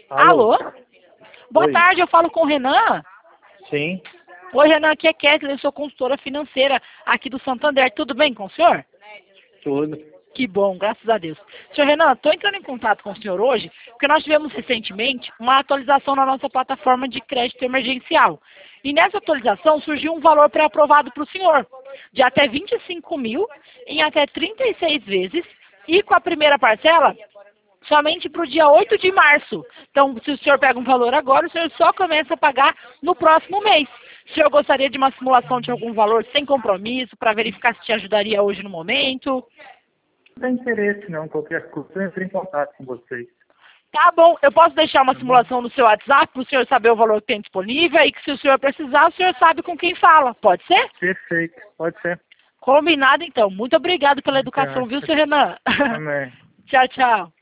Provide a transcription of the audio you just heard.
Alô? Boa Oi. tarde, eu falo com o Renan. Sim, Oi, Renan, aqui é Kathleen, eu sou consultora financeira aqui do Santander. Tudo bem com o senhor? tudo. Que bom, graças a Deus. Senhor Renan, estou entrando em contato com o senhor hoje porque nós tivemos recentemente uma atualização na nossa plataforma de crédito emergencial. E nessa atualização surgiu um valor pré-aprovado para o senhor, de até 25 mil em até 36 vezes e com a primeira parcela somente para o dia 8 de março. Então, se o senhor pega um valor agora, o senhor só começa a pagar no próximo mês. O senhor gostaria de uma simulação de algum valor sem compromisso para verificar se te ajudaria hoje no momento? Não tem interesse não, qualquer coisa eu entro em contato com vocês. Tá bom, eu posso deixar uma Tá bom? simulação no seu WhatsApp para o senhor saber o valor que tem disponível e que se o senhor precisar, o senhor sabe com quem fala. Pode ser? Perfeito, pode ser. Combinado então. Muito obrigado pela educação, viu, Até. senhor Renan? Amém. Tchau, tchau.